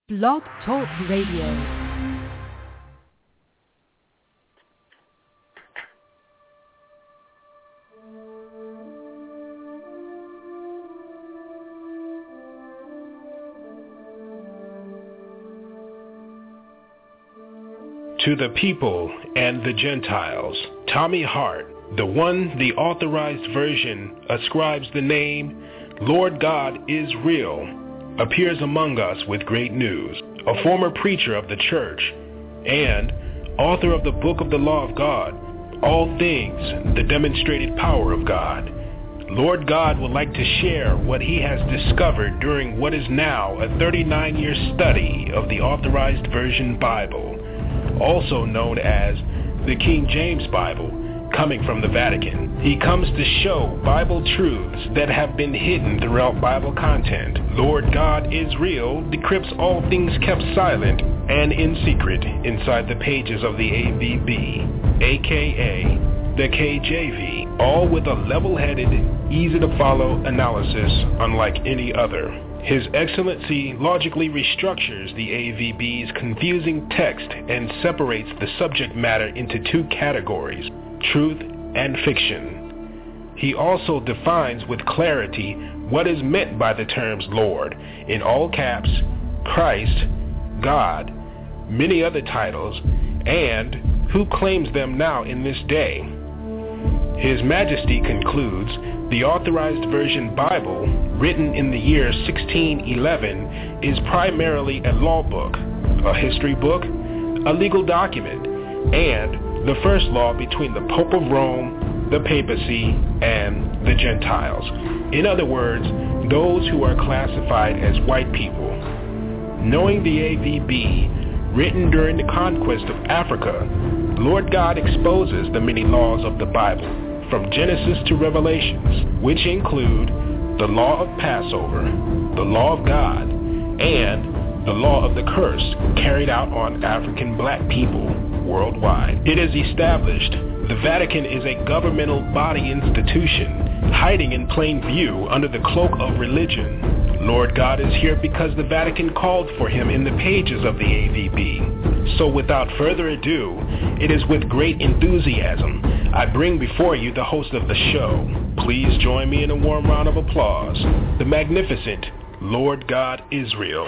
Blog Talk Radio. To the people and the Gentiles, Tommy Hart, the authorized version, ascribes the name Lord God is Real, appears among us with great news. A former preacher of the church and author of the Book of the Law of God, All Things, the Demonstrated Power of God. Lord God would like to share what he has discovered during what is now a 39-year study of the Authorized Version Bible, also known as the King James Bible, coming from the Vatican. He comes to show Bible truths that have been hidden throughout Bible content. Lord God is Real decrypts all things kept silent and in secret inside the pages of the AVB, aka the KJV, all with a level-headed, easy-to-follow analysis unlike any other. His Excellency logically restructures the AVB's confusing text and separates the subject matter into two categories, truth and fiction. He also defines with clarity what is meant by the terms Lord, in all caps, Christ, God, many other titles, and who claims them now in this day. His Majesty concludes the Authorized Version Bible, written in the year 1611, is primarily a law book, a history book, a legal document, and the first law between the Pope of Rome, the papacy, and the Gentiles. In other words, those who are classified as white people. Knowing the AVB, written during the conquest of Africa, Lord God exposes the many laws of the Bible, from Genesis to Revelations, which include the law of Passover, the law of God, and the law of the curse carried out on African black people worldwide. It is established the Vatican is a governmental body institution, hiding in plain view under the cloak of religion. Lord God is here because the Vatican called for him in the pages of the AVB. So without further ado, it is with great enthusiasm I bring before you the host of the show. Please join me in a warm round of applause, the magnificent Lord God is Real.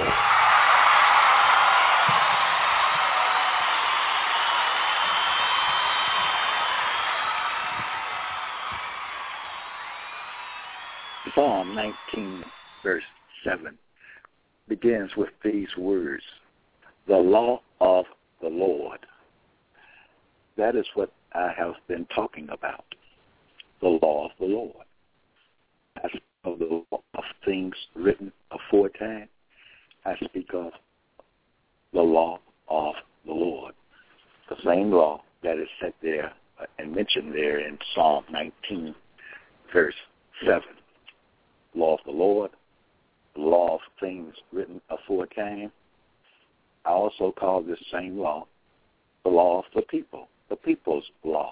Psalm 19, verse 7 begins with these words, the law of the Lord. That is what I have been talking about, the law of the Lord. I speak of the law of things written aforetime. I speak of the law of the Lord, the same law that is set there and mentioned there in Psalm 19, verse 7. Law of the Lord, the law of things written aforetime. I also call this same law the law of the people, the people's law.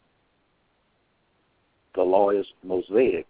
The law is mosaic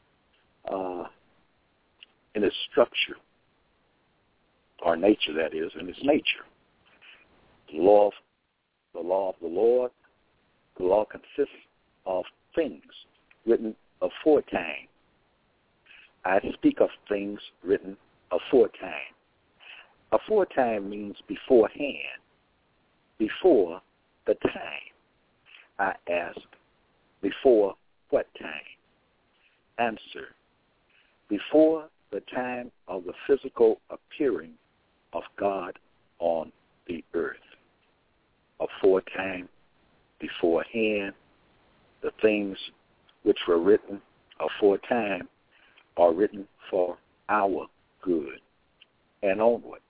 in its structure, or nature, that is, in its nature. The law of the Lord, the law consists of things written aforetime. I speak of things written aforetime. Aforetime means beforehand, before the time. I ask, before what time? Answer, before the time of the physical appearing of God on the earth. Aforetime, beforehand, the things which were written aforetime are written for our good and onward.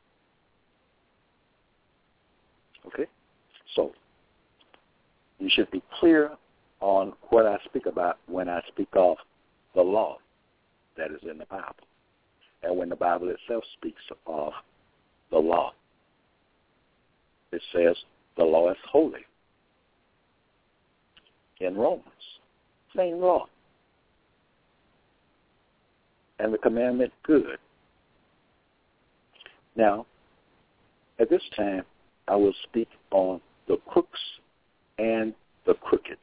Okay? So, you should be clear on what I speak about when I speak of the law that is in the Bible. And when the Bible itself speaks of the law, it says the law is holy. In Romans, same law. And the commandment good. Now, At this time, I will speak on the crooks and the crooked.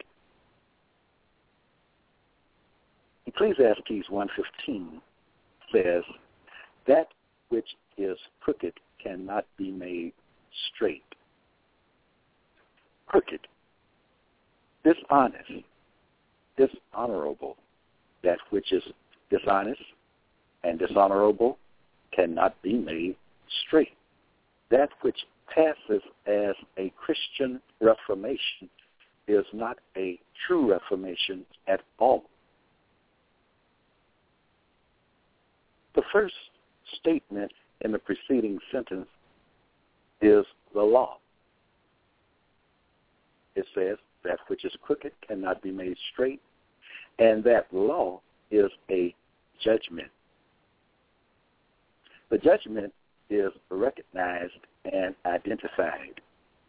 Ecclesiastes 1:15 says, that which is crooked cannot be made straight. Crooked, dishonest, dishonorable. That which is dishonest and dishonorable cannot be made straight. That which passes as a Christian reformation is not a true reformation at all. The first statement in the preceding sentence is the law. It says, that which is crooked cannot be made straight, and that law is a judgment. The judgment is recognized and identified.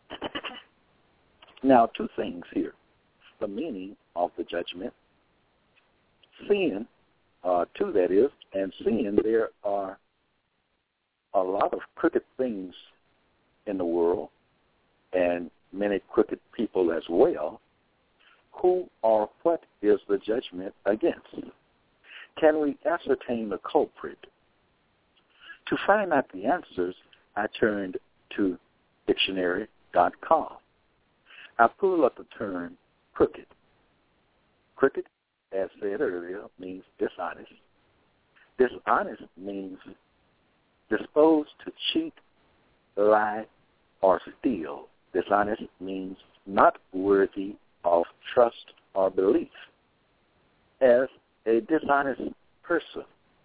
Now, two things here. The meaning of the judgment. Sin, two that is, and sin, there are a lot of crooked things in the world and many crooked people as well. Who or what is the judgment against? Can we ascertain the culprit? To find out the answers, I turned to dictionary.com. I pulled up the term crooked. Crooked, as said earlier, means dishonest. Dishonest means disposed to cheat, lie, or steal. Dishonest means not worthy of trust or belief. As a dishonest person.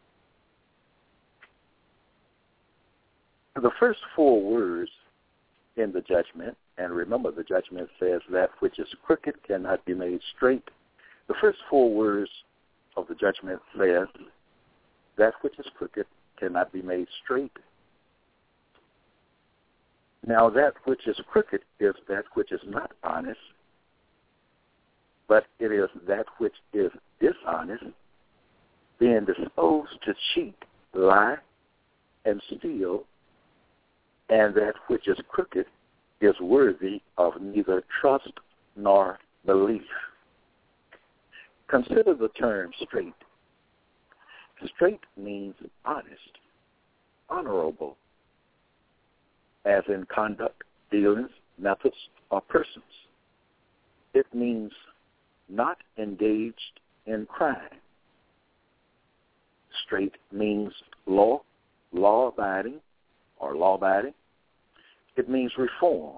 The first four words in the judgment, and remember the judgment says that which is crooked cannot be made straight. The first four words of the judgment says that which is crooked cannot be made straight. Now that which is crooked is that which is not honest, but it is that which is dishonest, being disposed to cheat, lie, and steal, and that which is crooked is worthy of neither trust nor belief. Consider the term straight. Straight means honest, honorable, as in conduct, dealings, methods, or persons. It means not engaged in crime. Straight means law-abiding, or law-abiding. It means reformed,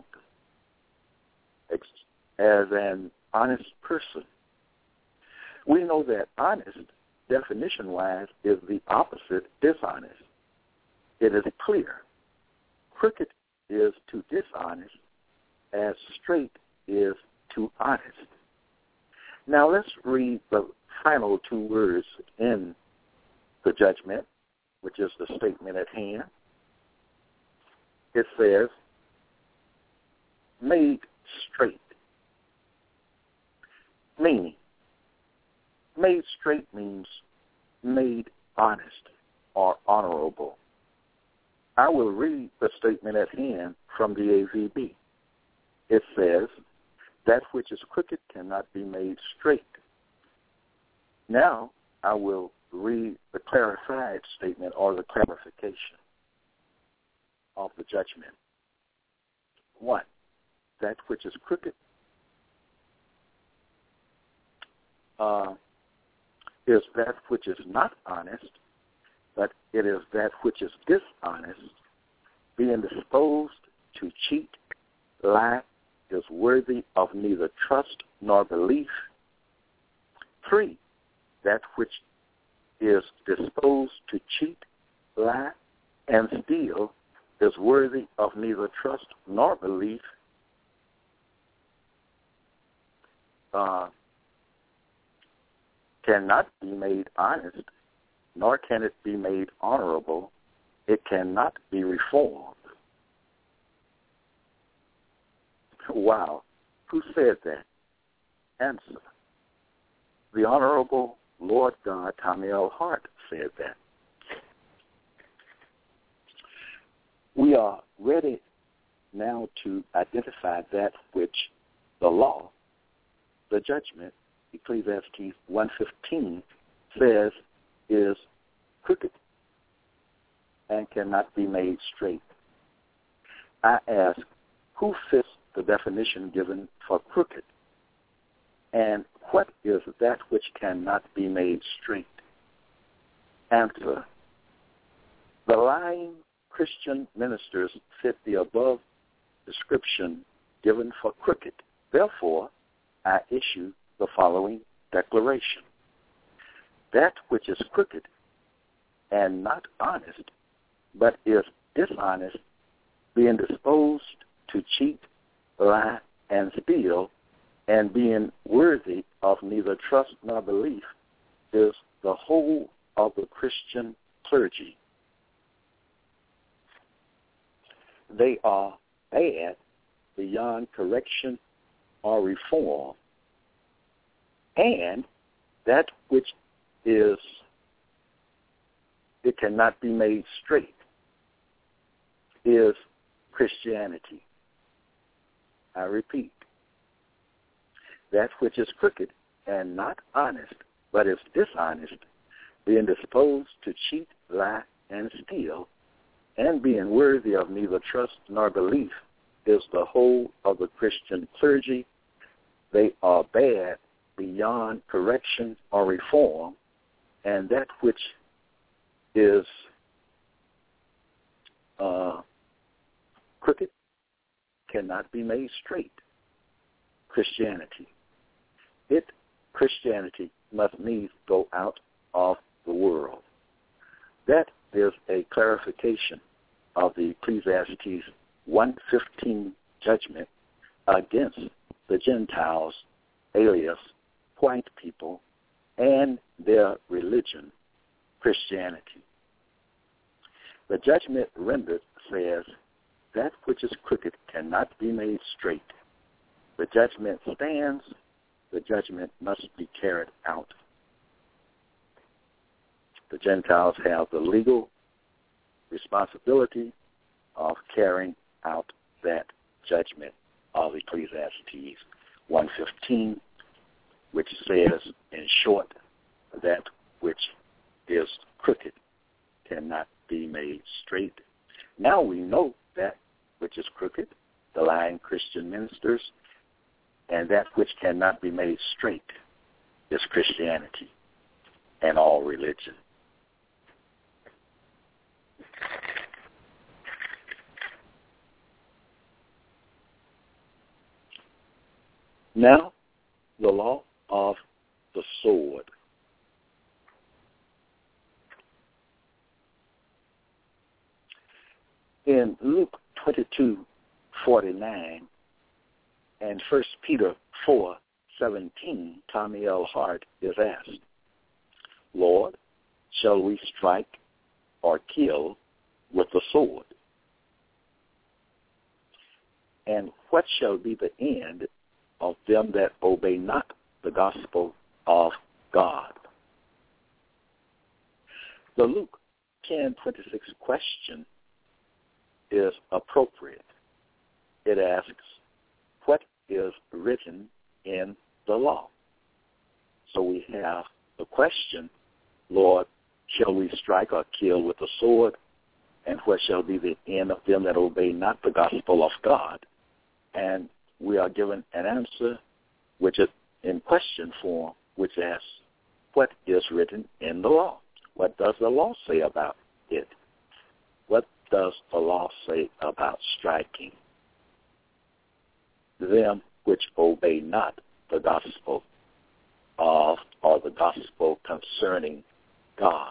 as an honest person. We know that honest, definition-wise, is the opposite dishonest. It is clear. Crooked is to dishonest, as straight is to honest. Now let's read the final two words in the judgment, which is the statement at hand. It says, made straight. Meaning, made straight means made honest or honorable. I will read the statement at hand from the AVB. It says, that which is crooked cannot be made straight. Now, I will read the clarified statement or the clarification of the judgment. 1. That which is crooked is that which is not honest, but it is that which is dishonest, being disposed to cheat, lie, is worthy of neither trust nor belief. 3. That which is disposed to cheat, lie, and steal is worthy of neither trust nor belief. Cannot be made honest, nor can it be made honorable. It cannot be reformed. Wow. Who said that? Answer. The Honorable Lord God, Tommy L. Hart, said that. We are ready now to identify that which the law, the judgment, Ecclesiastes 1:15 says is crooked and cannot be made straight. I ask, who fits the definition given for crooked? And what is that which cannot be made straight? Answer, the lying Christian ministers fit the above description given for crooked. Therefore, I issue the following declaration. That which is crooked and not honest, but is dishonest, being disposed to cheat, lie, and steal, and being worthy of neither trust nor belief, is the whole of the Christian clergy. They are bad beyond correction or reform, and that which is, it cannot be made straight, is Christianity. I repeat, that which is crooked and not honest, but is dishonest, being disposed to cheat, lie, and steal, and being worthy of neither trust nor belief, is the whole of the Christian clergy. They are bad beyond correction or reform, and that which is crooked cannot be made straight. Christianity. Christianity must needs go out of the world. That is a clarification of the Ecclesiastes 1:15 judgment against the Gentiles, alias white people, and their religion, Christianity. The judgment rendered says, that which is crooked cannot be made straight. The judgment stands, the judgment must be carried out. The Gentiles have the legal responsibility of carrying out that judgment of Ecclesiastes 1:15, which says, in short, that which is crooked cannot be made straight. Now we know that which is crooked, the lying Christian ministers, and that which cannot be made straight is Christianity and all religion. Now, the law of the sword. In Luke 22:49 and 1 Peter 4:17, Tommy L. Hart is asked, Lord, shall we strike or kill with the sword? And what shall be the end of them that obey not the gospel of God? The Luke 10:26 question is appropriate. It asks, what is written in the law? So we have the question, Lord, shall we strike or kill with the sword? And what shall be the end of them that obey not the gospel of God? And we are given an answer which is in question form, which asks, what is written in the law? What does the law say about it? What does the law say about striking them which obey not the gospel of, or the gospel concerning God?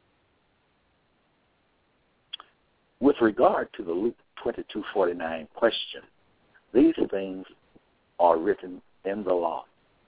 With regard to the Luke 22:49 question, these things are written in the law.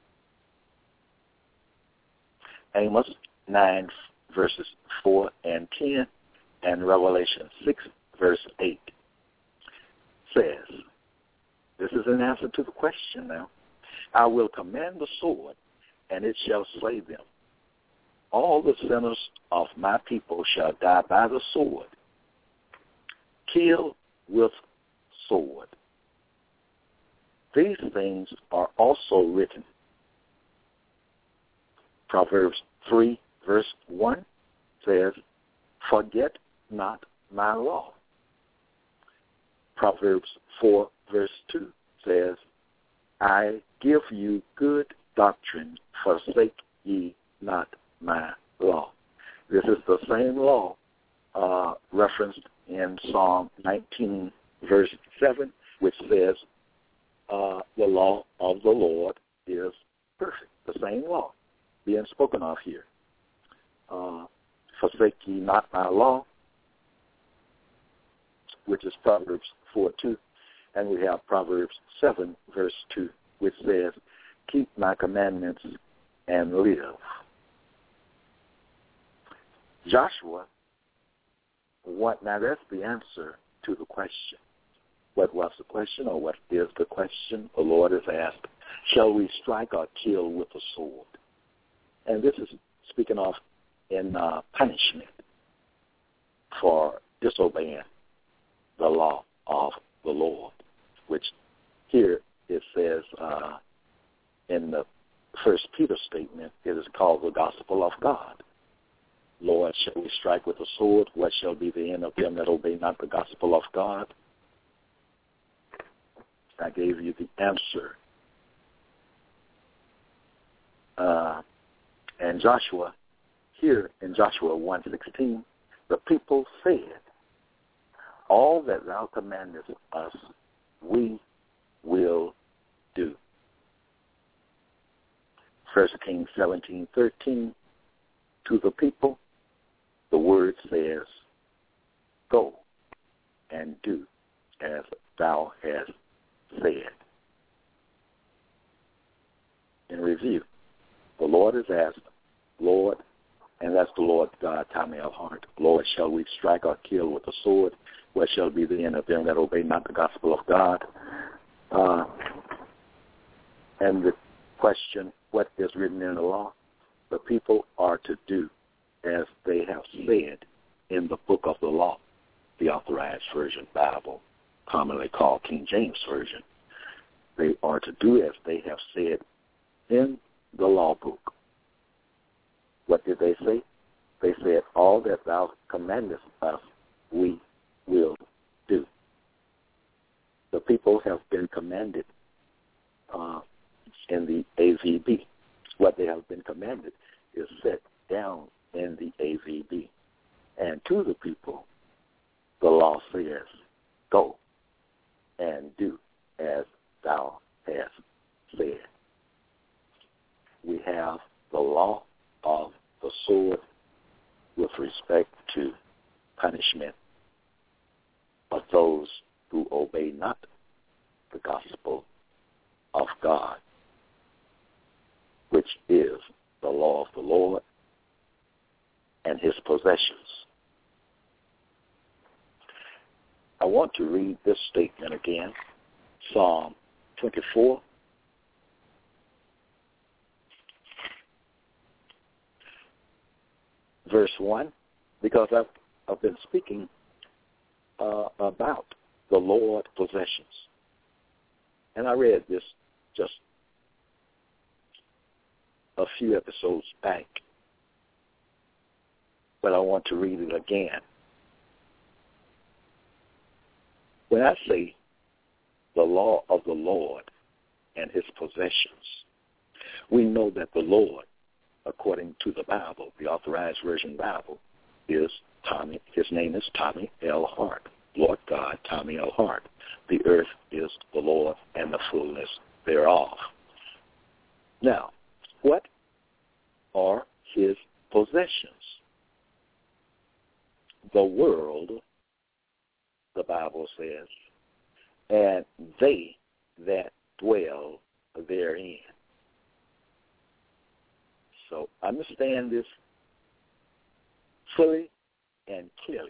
Amos 9 verses 4 and 10 and Revelation 6 verse 8 says, this is an answer to the question now, I will command the sword, and it shall slay them. All the sinners of my people shall die by the sword. Kill with sword. these things are also written. Proverbs 3, verse 1 says, forget not my law. Proverbs 4, verse 2 says, I give you good doctrine, forsake ye not my law. This is the same law referenced in Psalm 19, verse 7, which says, the law of the Lord is perfect. The same law being spoken of here. Forsake ye not my law, which is Proverbs 4:2, and we have Proverbs 7, verse 2, which says, keep my commandments and live. Joshua, now that's the answer to the question. What was the question, or what is the question? The Lord has asked, shall we strike or kill with a sword? And this is speaking of in punishment for disobeying the law of the Lord, which here it says in the First Peter statement, it is called the gospel of God. Lord, shall we strike with a sword? What shall be the end of them that obey not the gospel of God? I gave you the answer. And Joshua, here in Joshua 1:16, the people said, all that thou commandest us, we will do. 1 Kings 17:13, to the people, the word says, go and do as thou hast said. In review, the Lord has asked, Lord, and that's the Lord God, Tommy L. Hart, Lord, shall we strike or kill with a sword? What shall be the end of them that obey not the gospel of God? And the question, what is written in the law? The people are to do as they have said in the book of the law, the Authorized Version Bible, commonly called King James Version. They are to do as they have said in the law book. What did they say? They said, all that thou commandest us, we will do. The people have been commanded in the AVB. What they have been commanded is set down in the AVB. And to the people, the law says, go and do as thou hast said. We have the law of the sword with respect to punishment of those who obey not the gospel of God, which is the law of the Lord and his possessions. I want to read this statement again, Psalm 24, verse 1, because I've been speaking about the Lord's possessions. And I read this just a few episodes back, but I want to read it again. When I say the law of the Lord and his possessions, we know that the Lord, according to the Bible, the Authorized Version Bible, is Tommy. His name is Tommy L. Hart. Lord God, Tommy L. Hart. The earth is the Lord and the fullness thereof. Now, what are his possessions? The world, the Bible says, and they that dwell therein. So understand this fully and clearly.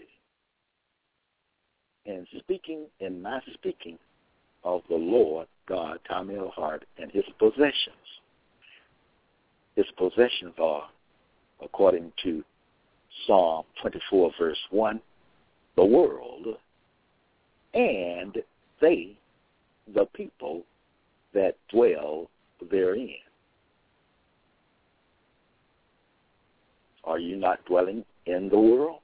And in my speaking of the Lord God, Tommy L. Hart, and his possessions. His possessions are, according to Psalm 24, verse 1, the world, and they, the people, that dwell therein. Are you not dwelling in the world?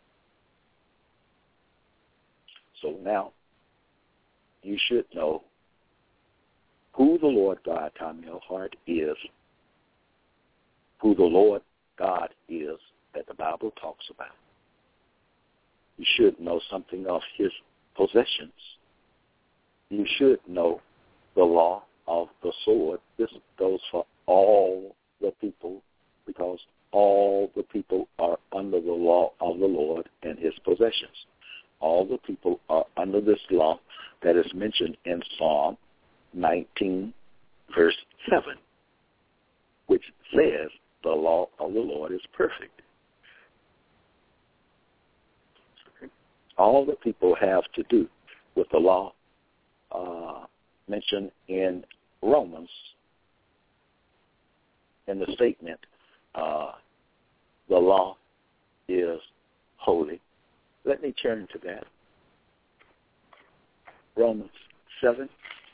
So now you should know who the Lord God, Tommy L. Hart, is, who the Lord God is that the Bible talks about. You should know something of his possessions. You should know the law of the sword. This goes for all the people, because all the people are under the law of the Lord and his possessions. All the people are under this law that is mentioned in Psalm 19, verse 7, which says the law of the Lord is perfect. All the people have to do with the law mentioned in Romans, in the statement, the law is holy. Let me turn to that. Romans 7.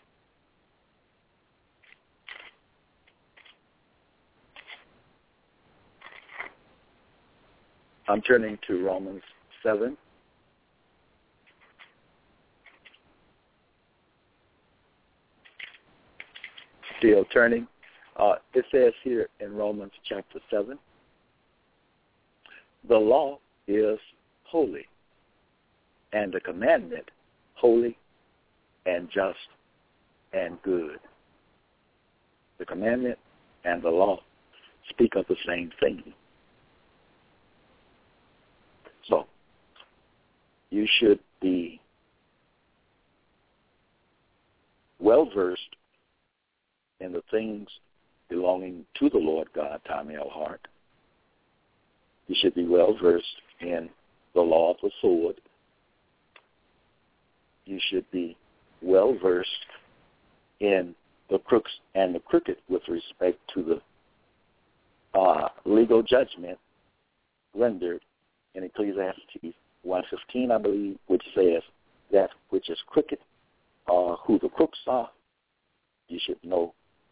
I'm turning to Romans 7. Still turning. It says here in Romans chapter 7, the law is holy, and the commandment holy and just and good. The commandment and the law speak of the same thing. So, you should be well-versed in the things belonging to the Lord God, Tommy L. Hart. You should be well-versed in the law of the sword. You should be well-versed in the crooks and the crooked with respect to the legal judgment rendered in Ecclesiastes 1:15, I believe, which says that which is crooked, who the crooks are. You should know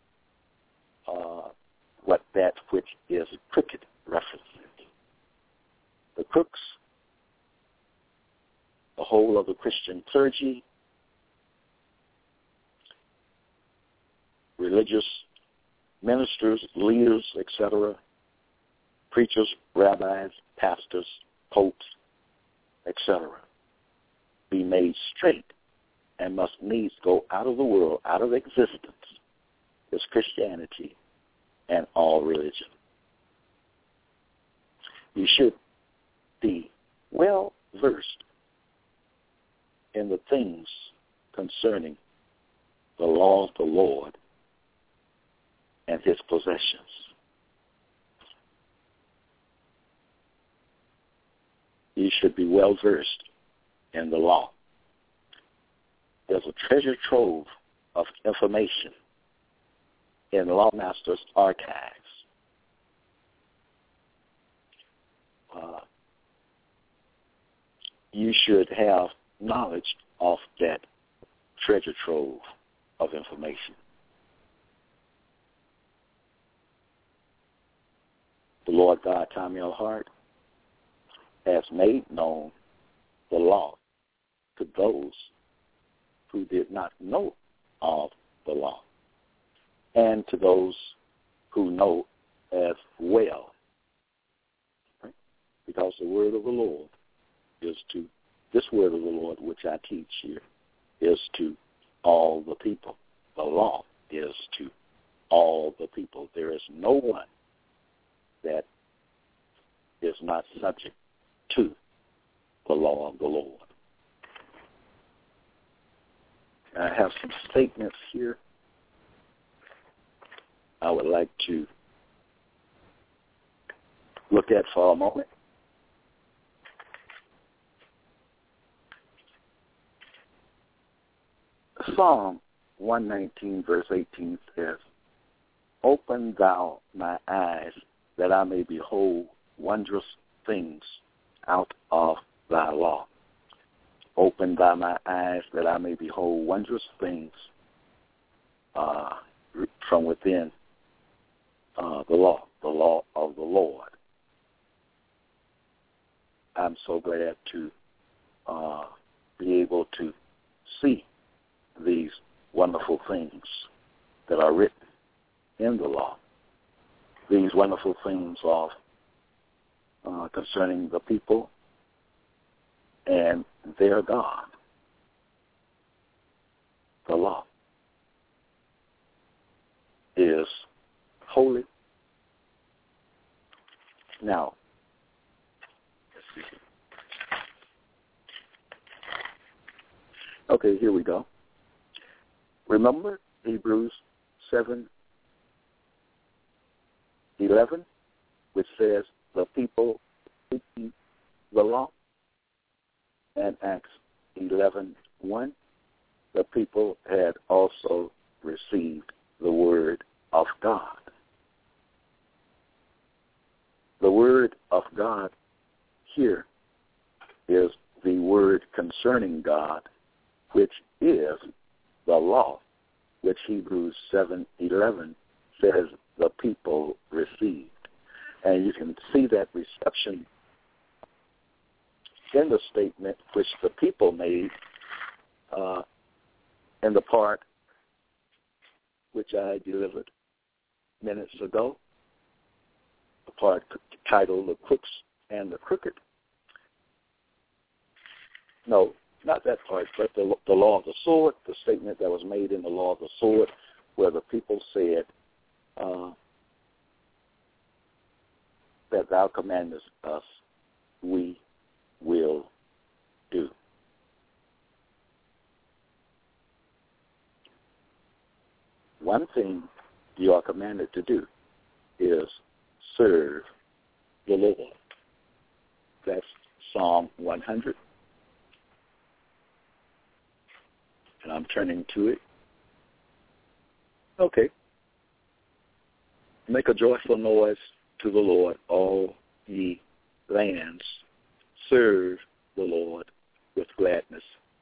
what that which is crooked references. The crooks, the whole of the Christian clergy, religious ministers, leaders, etc., preachers, rabbis, pastors, popes, etc., be made straight and must needs go out of the world, out of existence, is Christianity and all religion. You should be well versed in the things concerning the law of the Lord and his possessions. You should be well versed in the law. There's a treasure trove of information in Lawmaster's archives. You should have knowledge of that treasure trove of information. The Lord God, Tommy L. Hart, has made known the law to those who did not know of the law, and to those who know as well. Right? Because the word of the Lord is to, this word of the Lord which I teach here, is to all the people. The law is to all the people. There is no one that is not subject to the law of the Lord. I have some statements here I would like to look at for a moment. Psalm 119, verse 18 says, "Open thou my eyes, that I may behold wondrous things out of thy law." Open thou my eyes, that I may behold wondrous things from within the law of the Lord. I'm so glad to be able to see these wonderful things that are written in the law. These wonderful things of concerning the people and their God, the law, is holy. Now, let's see. Okay, here we go. Remember Hebrews 7:11, which says the people keeping the law, and Acts 11:1, the people had also received the word of God. The word of God here is the word concerning God, which is the law, which Hebrews 7:11 says the people received. And you can see that reception in the statement which the people made in the part which I delivered minutes ago, the part titled The Crooks and the Crooked. No, not that part, but the law of the sword, the statement that was made in the law of the sword, where the people said that thou commandest us, we will do. One thing you are commanded to do is serve the Lord. That's Psalm 100. And I'm turning to it. Okay. Make a joyful noise to the Lord, all ye lands. Serve the Lord with gladness.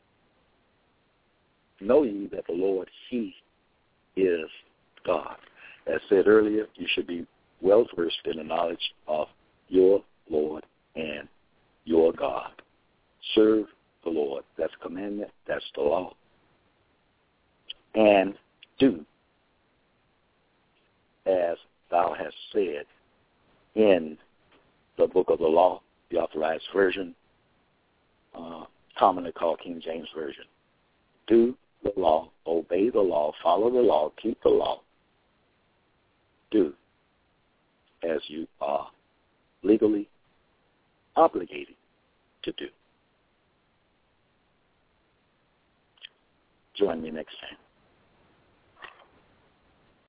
Know ye that the Lord, He is God. As said earlier, you should be well versed in the knowledge of your Lord and your God. Serve the Lord. That's commandment. That's the law. And do as thou hast said in the book of the law, the Authorized Version, commonly called King James Version. Do the law, obey the law, follow the law, keep the law. Do as you are legally obligated to do. Join me next time.